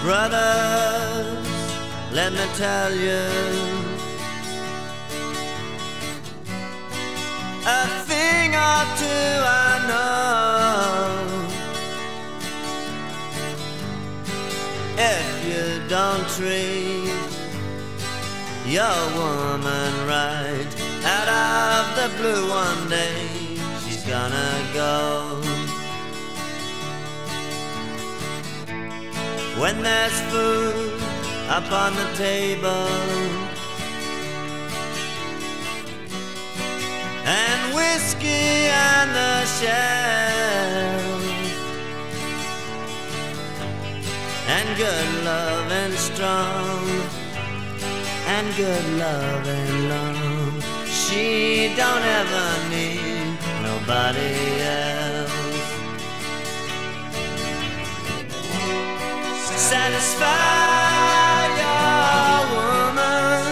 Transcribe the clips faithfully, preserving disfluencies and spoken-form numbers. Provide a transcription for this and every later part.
Brothers, let me tell you a thing or two I know. If you don't treat your woman right, out of the blue one day she's gonna go. When there's food up on the table and whiskey on the shelf and good love and strong and good love and long, she don't ever need nobody else. Satisfy your woman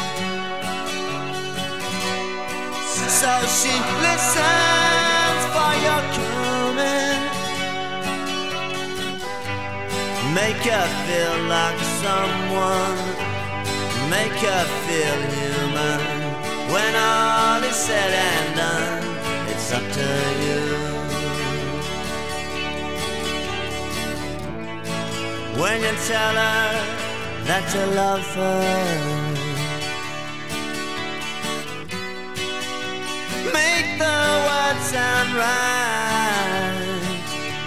so she listens for your coming. Make her feel like someone, make her feel human. When all is said and done, it's up to you. When you tell her that you love her, make the words sound right.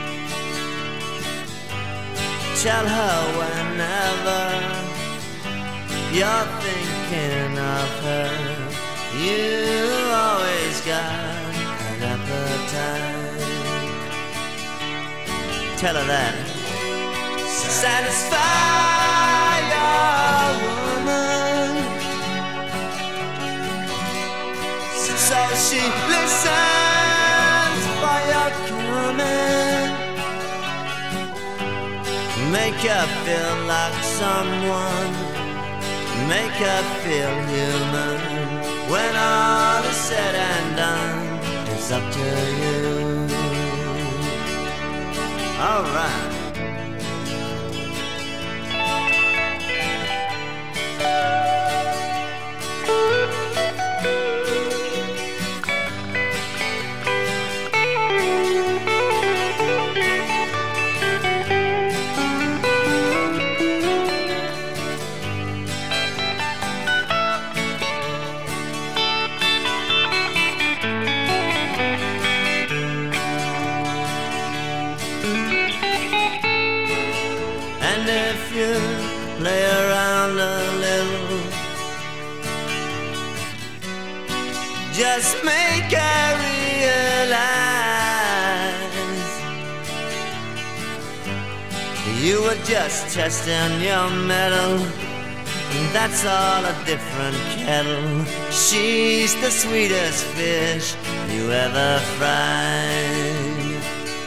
Tell her whenever you're thinking of her, you always got an appetite. Tell her that. Satisfy your woman so she listens for your coming. Make her feel like someone, make her feel human. When all is said and done, it's up to you. All right. And if you play around a little, just make her realize you were just testing your mettle. That's all a different kettle. She's the sweetest fish you ever fried.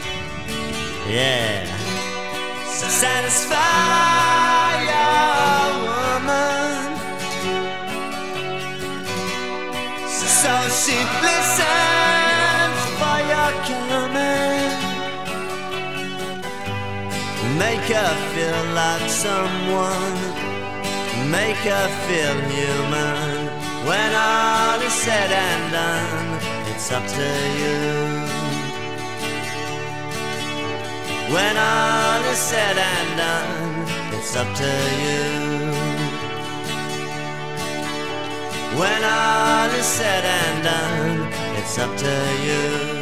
Yeah. Satisfy your woman so she listens for your coming. Make her feel like someone, make her feel human. When all is said and done, it's up to you. When all is said and done, it's up to you. When all is said and done, it's up to you.